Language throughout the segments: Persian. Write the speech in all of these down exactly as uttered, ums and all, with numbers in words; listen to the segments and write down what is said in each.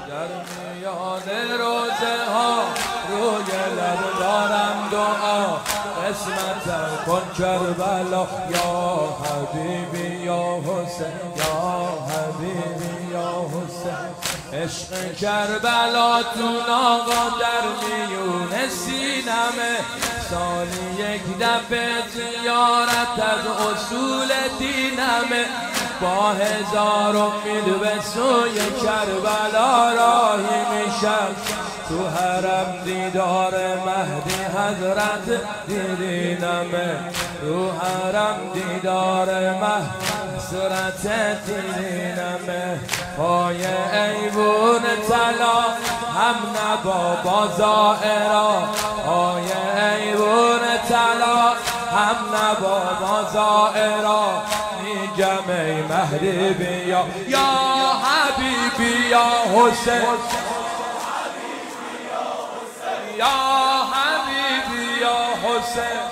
در میان روزه ها روی لب دارم دعا قسمت کن کربلا یا حبیبی یا حسین یا حبیبی یا حسین عشق کربلا تو آقا در میون سینمه سالی یک دفعه زیارت از اصول دینمه با هزار امید به سوی کربلا راهی میشم تو حرم دیدار مهدی حضرت دیدینمه رو حرم دیدار مهدی حضرت دیدینمه پای ایوون طلا هم نبا با زائرا پای ایوون طلا هم نبا با زائرا میگم ای مهدی بیا یا حبیبی یا حسین یا حبیبی یا حسین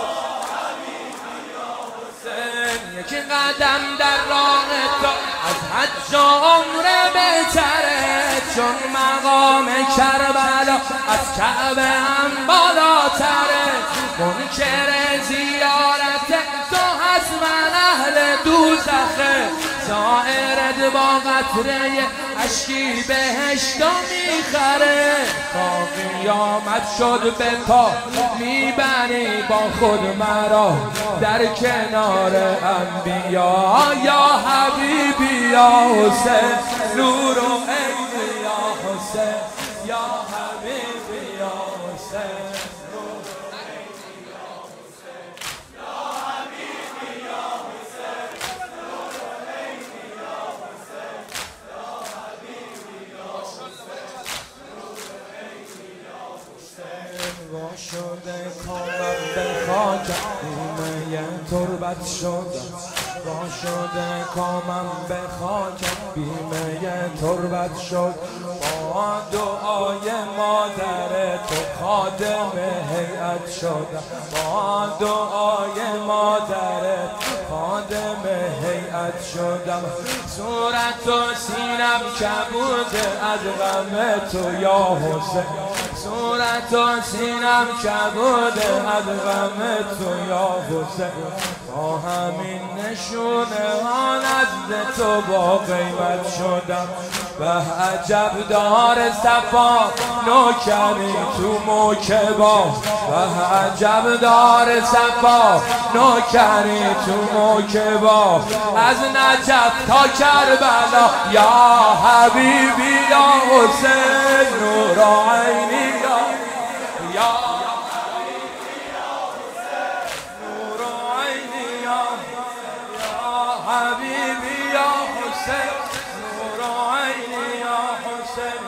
یکی قدم در راه تو از حج و عمره بهتره چون مقام کربلا از کعبه هم بالاتره منکر زیارت تو حتما اهل دوزخه زائرت با قطره اشکی بهشتو میخره تا قیامت شد به پا میبری با خود مرا در کنار انبیا یا حبیبی یا حسین نور و عین یا حسین یا حبیبی یا حسین وا شده کامم به خاکم بیمه تربت شدم وا شده کامم به خاکم بیمه تربت شد با دعای مادر تو خادم هیئت شدم با دعای مادر خادم هیئت شدم صورت و سینم کبود از غم تو یا حسین صورت و سینم کبود از غم تو یا حسین با همین نشونه ها نزد تو با قیمت شدم به عجب دار صفا نوکری تو موکبا به عجب دار صفا نوکری تو موکبا از نجف تا کربلا یا حبیبی یا حسین نور عینی یا یا حبیبی یا حسین نور عینی یا حسین